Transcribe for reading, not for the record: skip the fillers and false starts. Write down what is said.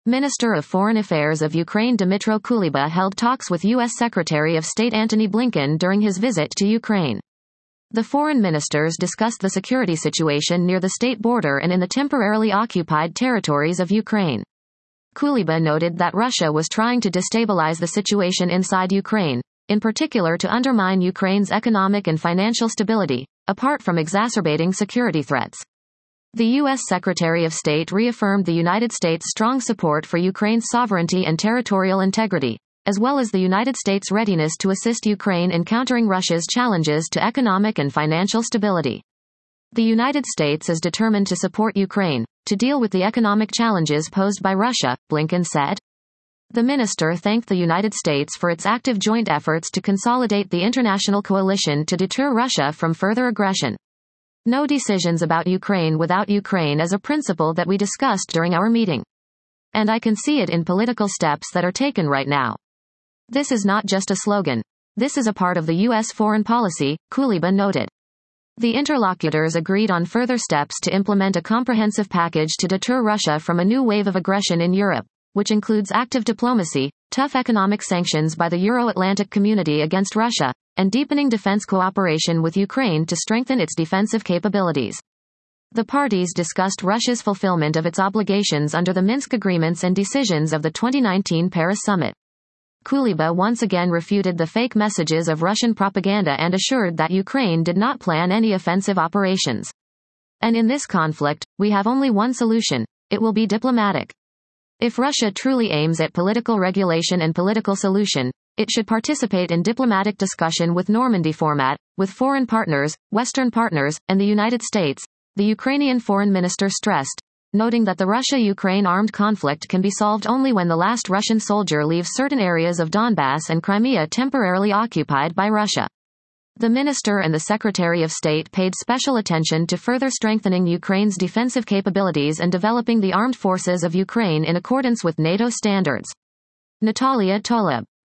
Minister of Foreign Affairs of Ukraine Dmytro Kuleba held talks with U.S. Secretary of State Antony Blinken during his visit to Ukraine. The foreign ministers discussed the security situation near the state border and in the temporarily occupied territories of Ukraine. Kuleba noted that Russia was trying to destabilize the situation inside Ukraine, in particular to undermine Ukraine's economic and financial stability, apart from exacerbating security threats. The U.S. Secretary of State reaffirmed the United States' strong support for Ukraine's sovereignty and territorial integrity, as well as the United States' readiness to assist Ukraine in countering Russia's challenges to economic and financial stability. The United States is determined to support Ukraine to deal with the economic challenges posed by Russia, Blinken said. The minister thanked the United States for its active joint efforts to consolidate the international coalition to deter Russia from further aggression. No decisions about Ukraine without Ukraine is a principle that we discussed during our meeting. And I can see it in political steps that are taken right now. This is not just a slogan. This is a part of the U.S. foreign policy, Kuleba noted. The interlocutors agreed on further steps to implement a comprehensive package to deter Russia from a new wave of aggression in Europe, which includes active diplomacy, tough economic sanctions by the Euro-Atlantic community against Russia, and deepening defense cooperation with Ukraine to strengthen its defensive capabilities. The parties discussed Russia's fulfillment of its obligations under the Minsk agreements and decisions of the 2019 Paris summit. Kuleba once again refuted the fake messages of Russian propaganda and assured that Ukraine did not plan any offensive operations. And in this conflict, we have only one solution: it will be diplomatic. If Russia truly aims at political regulation and political solution, it should participate in diplomatic discussion with Normandy format, with foreign partners, Western partners, and the United States, the Ukrainian foreign minister stressed, noting that the Russia-Ukraine armed conflict can be solved only when the last Russian soldier leaves certain areas of Donbass and Crimea temporarily occupied by Russia. The minister and the Secretary of State paid special attention to further strengthening Ukraine's defensive capabilities and developing the armed forces of Ukraine in accordance with NATO standards. Natalia Toleb.